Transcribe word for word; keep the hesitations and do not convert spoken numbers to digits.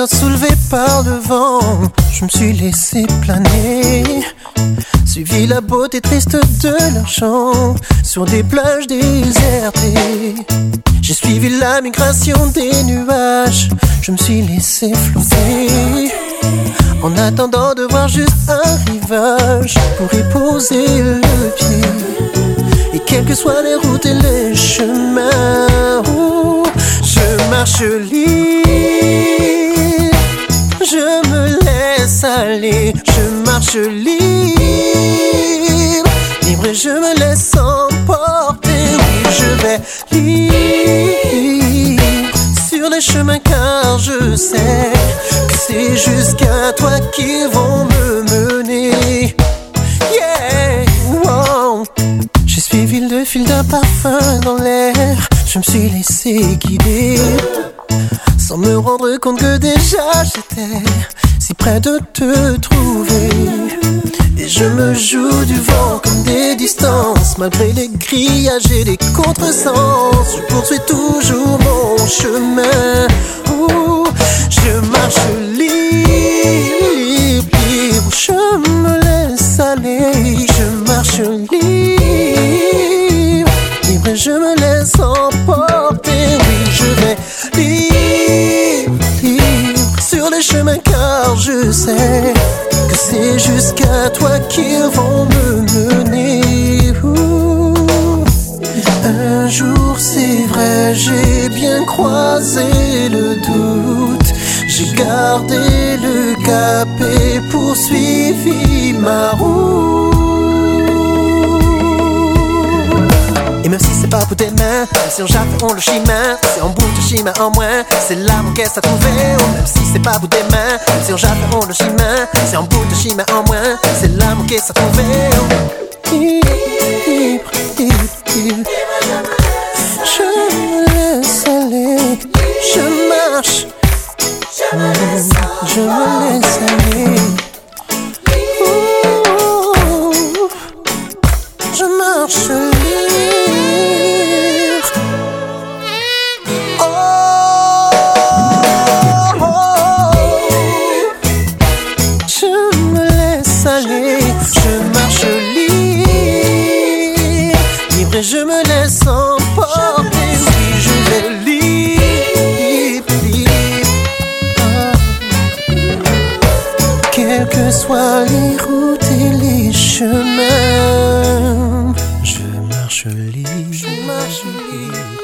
chaleur soulevée par le vent, je me suis laissé planer, suivi la beauté triste de leur chant sur des plages désertées. J'ai suivi la migration des nuages, je me suis laissé flotter, en attendant de voir juste un rivage pour y poser le pied. Et quelles que soient les routes et les chemins, oh, je marche libre, je me laisse aller. Je marche libre, libre et je me laisse emporter. Oui, je vais libre sur les chemins car je sais que c'est jusqu'à toi qu'ils vont me mener. Yeah, wow. J'ai suivi le fil d'un parfum dans l'air, je me suis laissé guider, sans me rendre compte que déjà j'étais si près de te trouver. Et je me joue du vent comme des distances, malgré les grillages et les contresens. Je poursuis toujours mon chemin, ouh, je marche libre, libre, libre. Je me laisse aller, je marche libre, libre et je me laisse emporter. Oui, je vais libre, libre sur les chemins car je sais que c'est jusqu'à toi qu'ils vont me mener. Ouh. Un jour c'est vrai, j'ai bien croisé le doute, j'ai gardé le cap et poursuivi ma route. Et même si c'est pas au bout des mains, même si on jappe le chemin, c'est en bout de chemin en moins, c'est l'amour qu'est-ce à trouver. Oh, même si c'est pas au bout des mains, même si on jappe le chemin, c'est en bout de chemin en moins, c'est l'amour qu'est-ce à trouver. Oh. Libre, libre, libre, libre. Je me laisse aller, je marche, je me laisse aller. Ouh, je marche libre. Oh, oh, je me laisse aller, je marche libre, libre et je me laisse emporter. Oui, je vais libre, libre, libre. Quelles que soient les routes et les chemins, je marche libre, je marche libre.